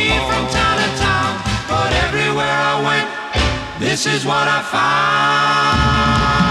from town to town, but everywhere I went, this is what I found.